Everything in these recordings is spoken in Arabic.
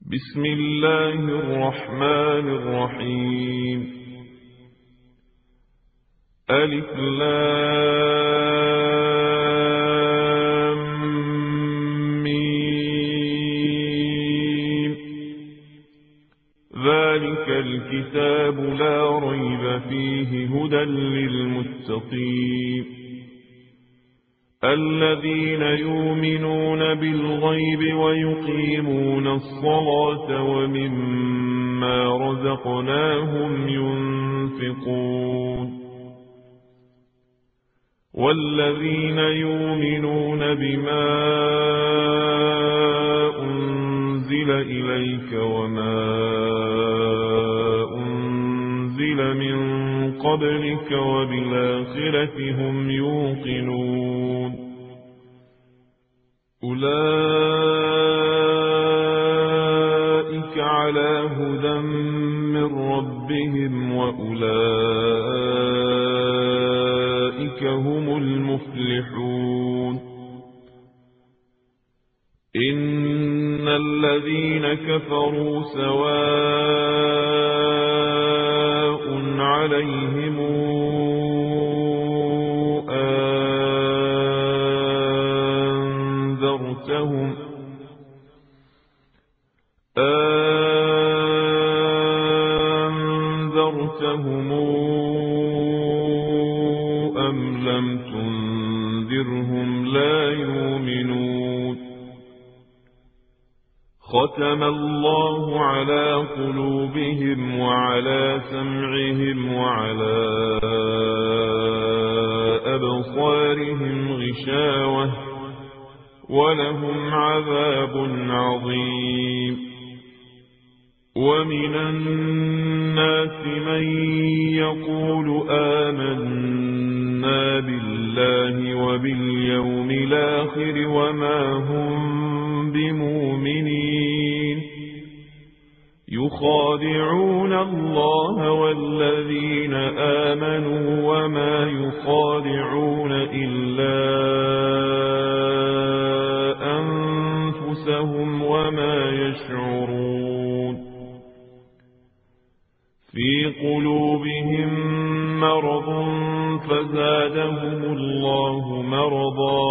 بسم الله الرحمن الرحيم. ألف لام ميم. ذلك الكتاب لا ريب فيه هدى للمتقين الذين يؤمنون بالغيب ويقيمون الصلاة ومما رزقناهم ينفقون والذين يؤمنون بما أنزل إليك وما أنزل من قبلك وبالآخرة هم يوقنون أولئك على هدى من ربهم وأولئك هم المفلحون. إن الذين كفروا سواء عليهم أنذرتهم أم لم تنذرهم لا يؤمنون. ختم الله على قلوبهم وعلى سمعهم وعلى أبصارهم غشاوة ولهم عذاب عظيم. ومن الناس من يقول آمنا بالله وباليوم الآخر وما هم بمؤمنين يخادعون الله والذين آمنوا وما يخادعون إلا أنفسهم وما يشعرون. في قلوبهم مرض فزادهم الله مرضا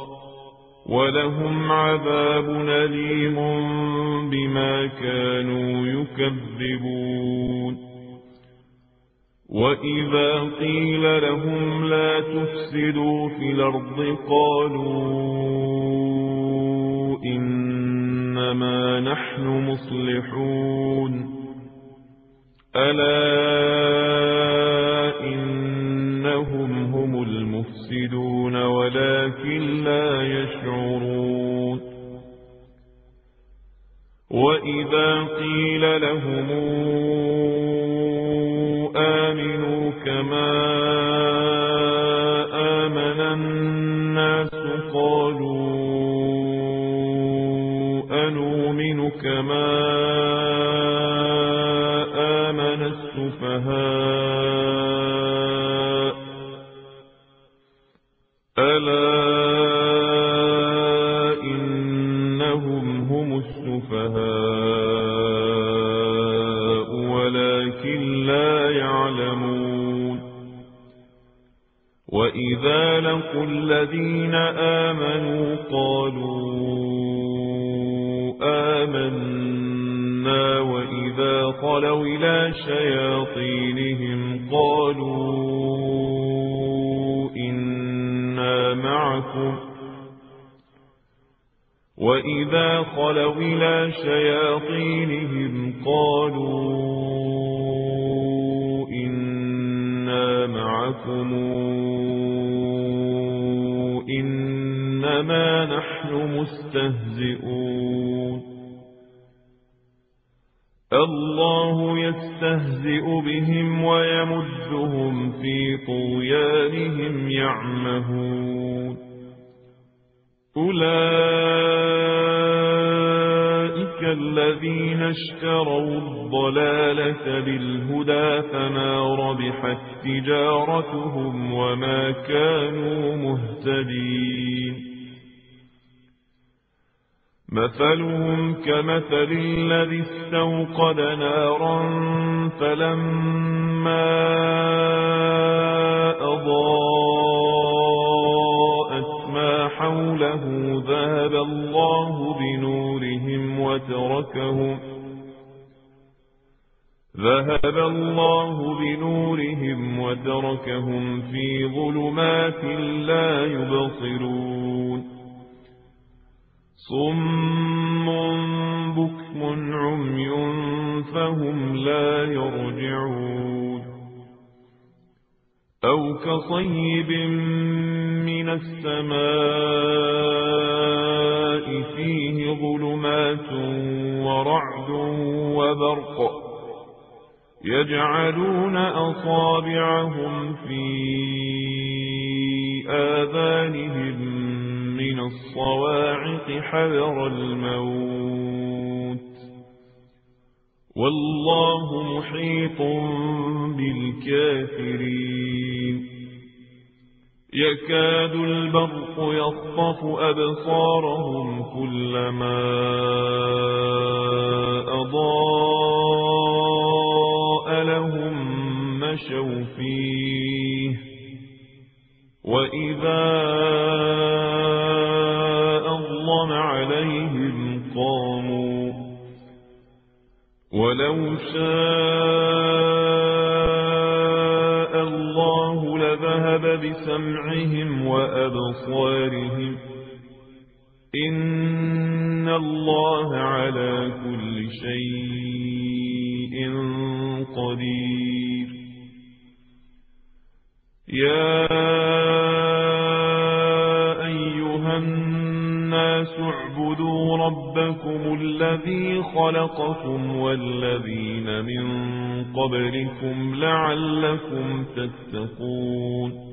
ولهم عذاب أليم بما كانوا يكذبون. وإذا قيل لهم لا تفسدوا في الأرض قالوا إنما نحن مصلحون ألا إنهم هم المفسدون ولكن لا يشعرون. وإذا قيل لهم آمنوا كما آمن الناس قالوا أنؤمن كما آمن السفهاء ألا إنهم هم السفهاء ولكن لا يعلمون. وإذا لقوا الذين آمنوا قالوا آمنا وإذا خلوا إلى شياطينهم قالوا إنا معكم وإذا خلوا إلى شياطينهم قالوا إنا معكم إنما نحن مستهزئون. الله يستهزئ بهم ويمدهم في طغيانهم يعمهون. أولئك الذين اشتروا الضلالة بالهدى فما ربحت تجارتهم وما كانوا مهتدين. مثلهم كمثل الذي استوقد نارا فلما أضاءت ما حوله ذهب الله بنورهم وتركهم في ظلمات لا يبصرون صم بكم عمي فهم لا يرجعون أو كصيب من السماء فيه ظلمات ورعد وبرق يجعلون أصابعهم في آذانهم من الصواعق حذر الموت والله محيط بالكافرين يكاد البرق يخطف أبصارهم كلما أضاء لهم مشوا فيه وإذا أظلم عليهم قاموا ولو شاء الله لذهب بسمعهم وأبصارهم إن الله على كل شيء قدير يا أيها الناس اعبدوا ربكم الذي خلقكم والذين من قبلكم لعلكم تتقون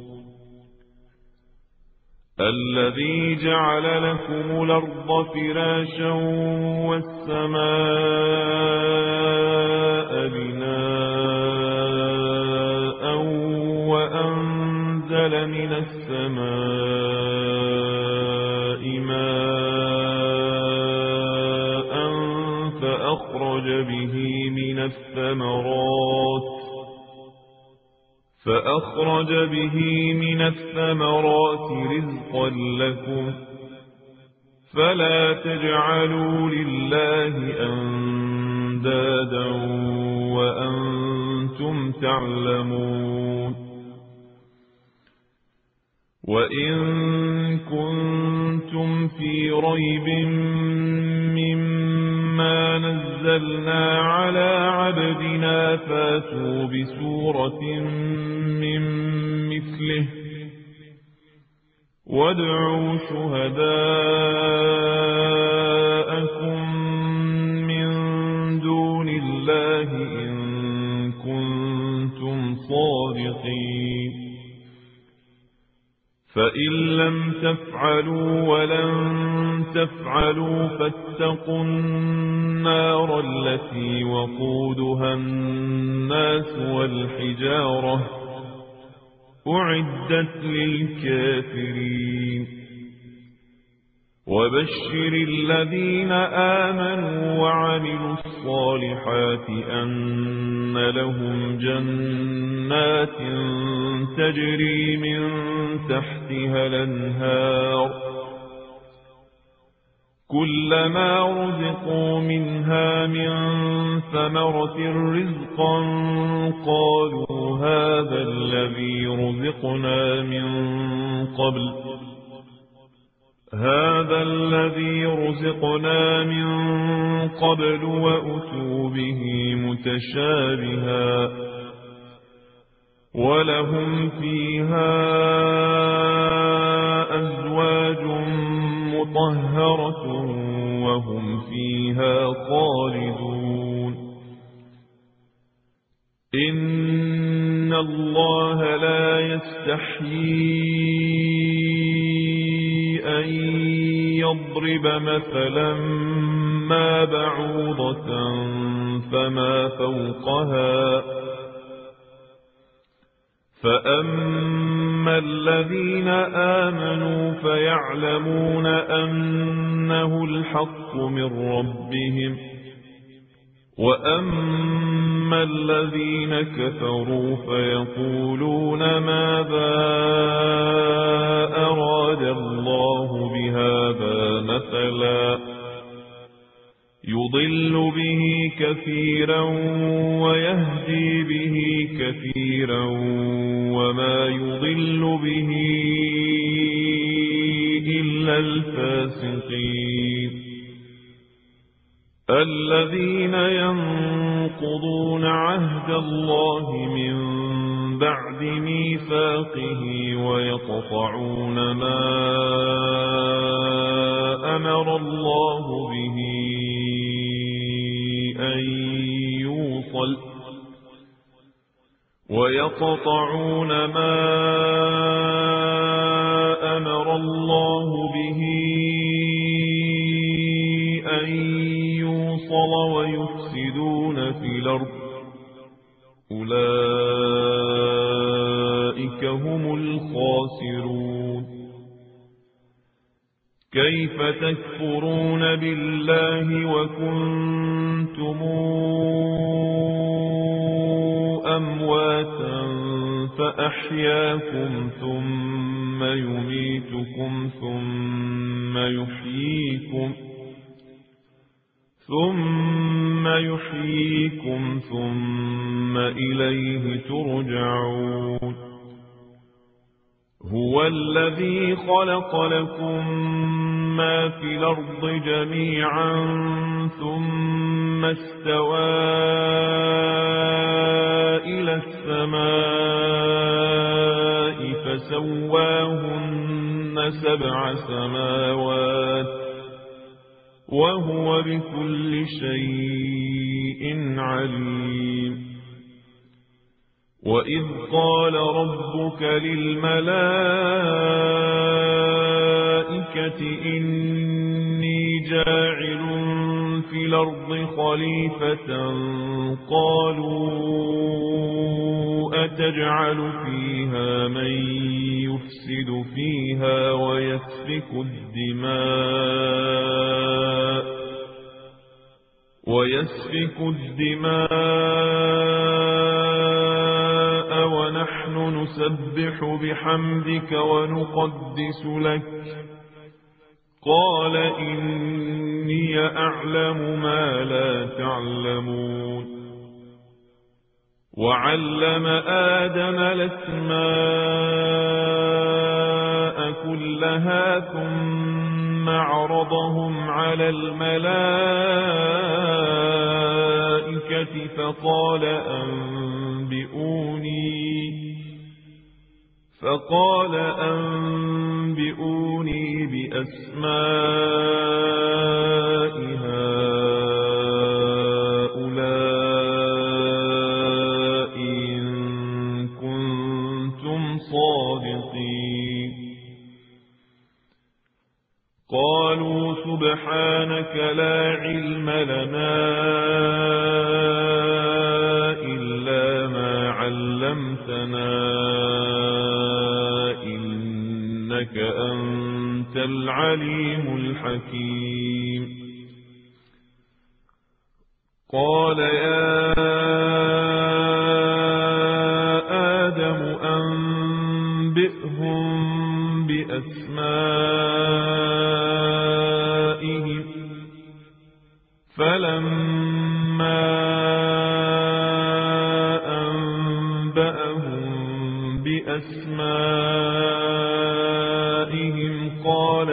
الذي جعل لكم الأرض فراشا والسماء بناء وأنزل من السماء ماء فأخرج به من الثمرات رزقا لكم فلا تجعلوا لله أندادا وأنتم تعلمون وإن كنتم في ريب مما نزلنا على عبدنا فاتوا بسورة من مثله وادعوا شهداءكم من دون الله إن كنتم صادقين فإن لم تفعلوا ولن تفعلوا فاتقوا النار التي وقودها الناس والحجارة أعدت للكافرين وبشر الذين آمنوا وعملوا الصالحات أن لهم جنات تجري من تحتها الأنهار كلما رزقوا منها من ثمرة رزقا قالوا هذا الذي رزقنا من قبل وأتوا به متشابها ولهم فيها أزواج مطهرة وهم فيها خالدون إن الله لا يستحيي أن يضرب مثلا ما بعوضة فأما الذين آمنوا فيعلمون أنه الحق من ربهم، وأما الذين كفروا فيقولون ماذا أراد الله بهذا مثلا يضل به كثيرا ويهدي به كثيرا وما يضل به إلا الفاسقين الذين ينقضون عهد الله من بعد ميثاقه ويقطعون ما أمر الله به أن يوصل ويفسدون في الأرض أولئك هم الخاسرون. كيف تكفرون بالله وكنتم أمواتا فأحياكم ثم يميتكم ثم إليه ترجعون. هو الذي خلق لكم ما في الأرض جميعا ثم استوى إلى السماء فسواهن 7 سماوات وهو بكل شيء عليم. وإذ قال ربك للملائكة إني جاعل في الأرض خليفة قالوا أتجعل فيها من يفسد فيها ويسفك الدماء ونحن نسبح بحمدك ونقدس لك قال إني أعلم ما لا تعلمون. وعلم آدم الأسماء كلها ثم عرضهم على الملائكة فقال أنبئوني بأسماء هؤلاء إن كنتم صادقين. قالوا سبحانك لا علم لنا إلا ما علمتنا إنك أنت العليم الحكيم. قال يا آدم أنبئهم بأسمائهم فلما أنبأهم بأسمائهم قال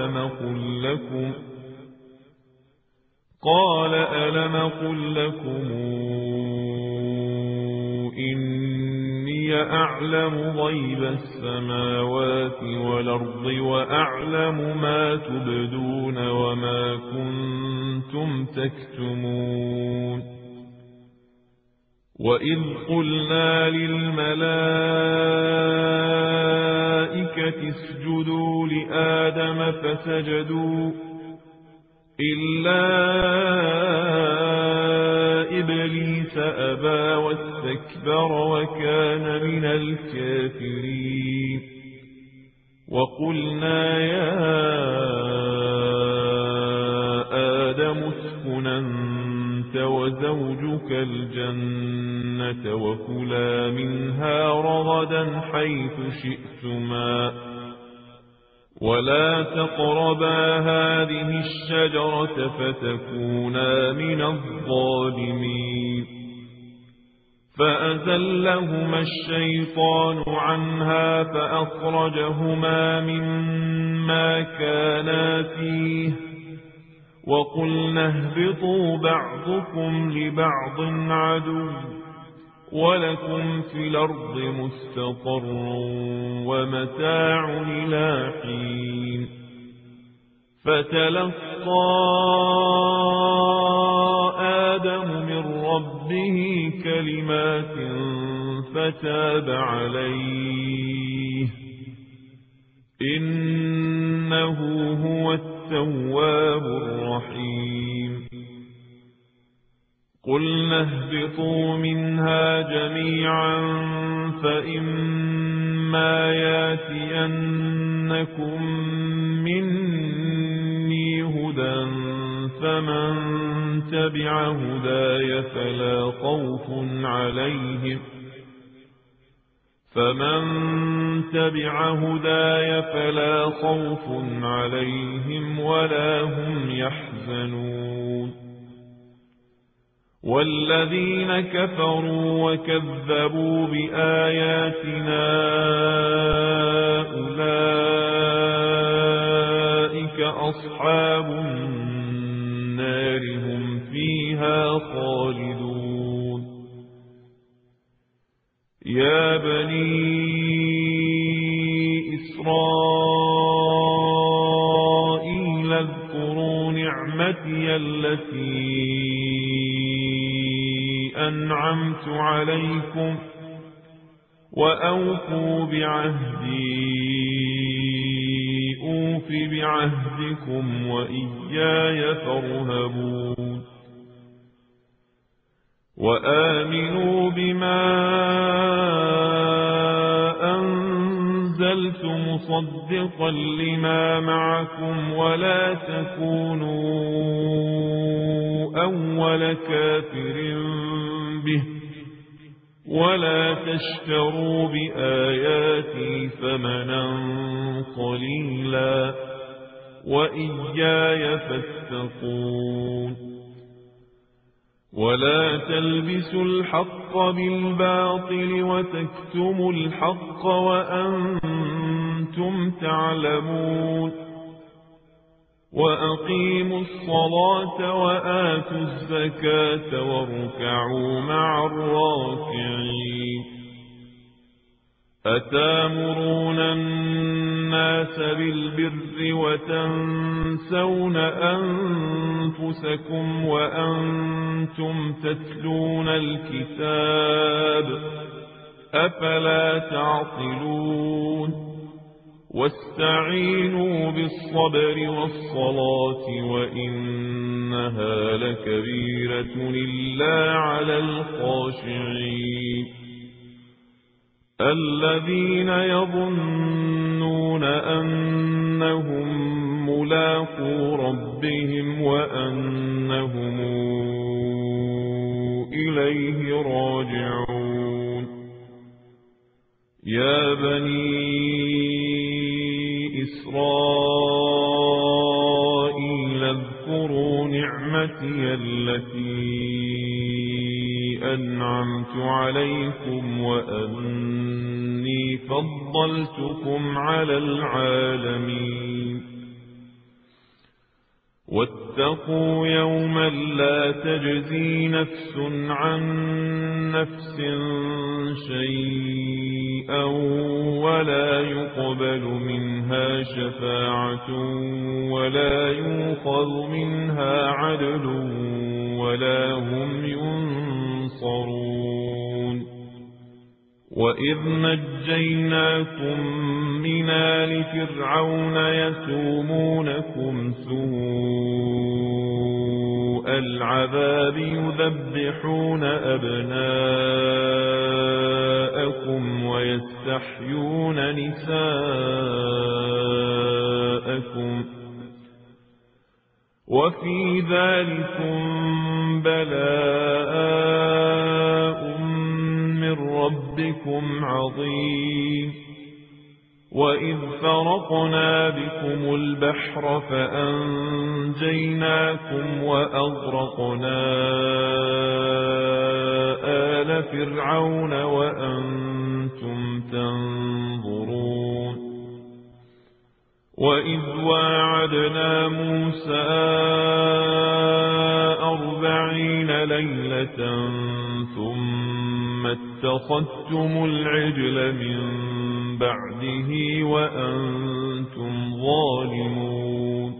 ألم قل لكم إني أعلم غيب السماوات والأرض وأعلم ما تبدون وما كنتم تكتمون. وإذ قلنا للملائكة اسجدوا لآدم فسجدوا إلا إبليس أبى واستكبر وكان من الكافرين. الكافرين وقلنا يا آدم اسكن أنت وزوجك الجنة وكلا منها رغدا حيث شئتما ولا تقربا هذه الشجرة فتكونا من الظالمين فأزلهما الشيطان عنها فأخرجهما مما كانا فيه وقلنا اهبطوا بعضكم لبعض عدو ولكم في الأرض مستقر ومتاع إلى حين فتلقى آدم من ربه كلمات فتاب عليه إنه هو التواب الرحيم قلنا اهبطوا منها جميعا فإما ياتينكم مني هدى فمن تبع هداي فلا خوف عليهم ولا هم يحزنون والذين كفروا وكذبوا بآياتنا أولئك أصحاب النار هم فيها خالدون يا بني إسرائيل اذكروا نعمتي التي أنعمت عليكم وأوفوا بعهدي أوف بعهدكم وإياي فارهبون وآمنوا بما أنزلت مصدقا لما معكم ولا تكونوا أول كافر به ولا تشتروا بآياتي ثمنا قليلا وإياي فاتقون ولا تلبسوا الحق بالباطل وتكتموا الحق وأنتم تعلمون وأقيموا الصلاة وآتوا الزكاة واركعوا مع الراكعين أتامرون الناس بالبر وتنسون أنفسكم وأنتم تتلون الكتاب أفلا تعقلون واستعينوا بالصبر والصلاة وإنها لكبيرة إلا على الخاشعين الذين يظنون أنهم ملاقو ربهم وأنهم إليه راجعون يا بني إسرائيل اذكروا نعمتي التي أنعمت عليكم وأني فضلتكم على العالمين واتقوا يوما لا تجزي نفس عن نفس شيئا ولا يقبل منها شفاعة ولا يؤخذ منها عدل ولا هم ينصرون وإذ نجيناكم من آل فرعون يسومونكم سوء العذاب يذبحون أبناءكم نساءكم ويستحيون نساءكم وفي ذلكم بلاء من ربكم عظيم وإذ فرقنا بكم البحر فأنجيناكم وأغرقنا آل فرعون وأنتم تنظرون وإذ واعدنا موسى 40 ليلة ثم اتخذتم العجل من بعده وأنتم ظالمون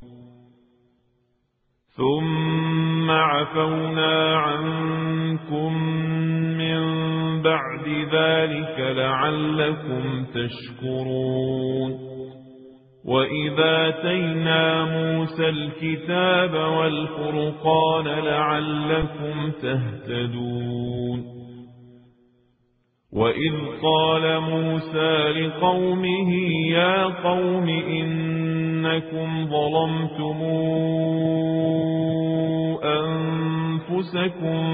ثم عفونا عنكم من بعد ذلك لعلكم تشكرون وإذا آتينا موسى الكتاب والفرقان لعلكم تهتدون وإذ قال موسى لقومه يا قوم إنكم ظلمتم أنفسكم